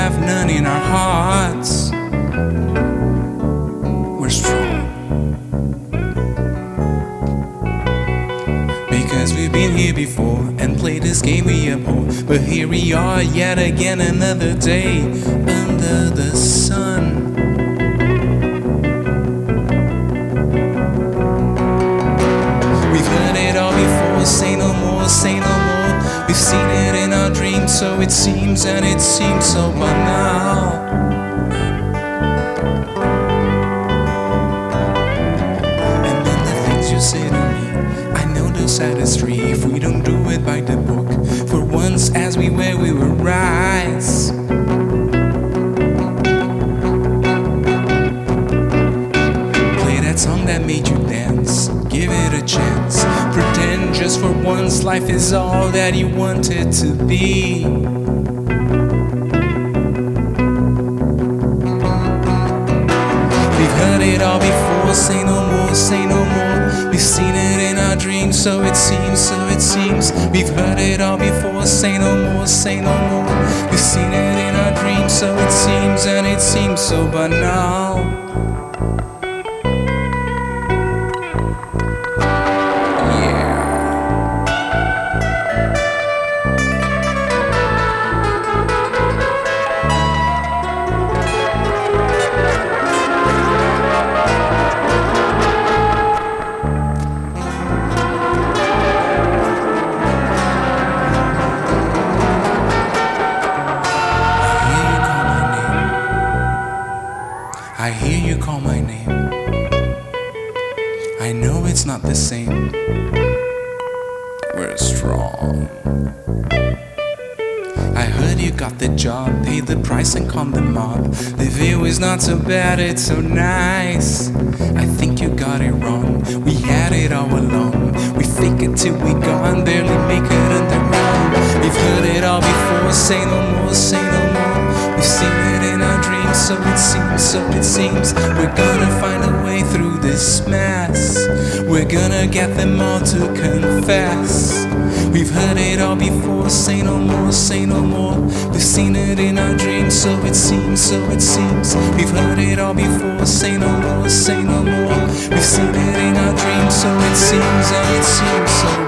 have none in our hearts. We're strong because we've been here before and played this game we abhor. But here we are yet again, another day under the sun. We've heard it all before, say no more, say no more. We've seen it in our dreams, so it seems, and it seems so banal. And then the things you say to me, I know the saddest tree if we don't do it by the book. For once as we were, we will rise. Play that song that made you dance, give it a chance. Pretend just for once life is all that you want it to be. We've heard it all before, say no more, say no more. We've seen it in our dreams, so it seems, so it seems. We've heard it all before, say no more, say no more. We've seen it in our dreams, so it seems, and it seems so banal. I hear you call my name. I know it's not the same. We're strong. I heard you got the job, paid the price and calmed the mob. The view is not so bad, it's so nice. I think you got it wrong. We had it all along. We fake it till we gone, barely make it underground. We've heard it all before, say no more, say no more. We've seen it in our dreams, so it seems, so it seems. We're gonna find a way through this mess. We're gonna get them all to confess. We've heard it all before, say no more, say no more. We've seen it in our dreams, so it seems, so it seems. We've heard it all before, say no more, say no more. We've seen it in our dreams, so it seems, and it seems so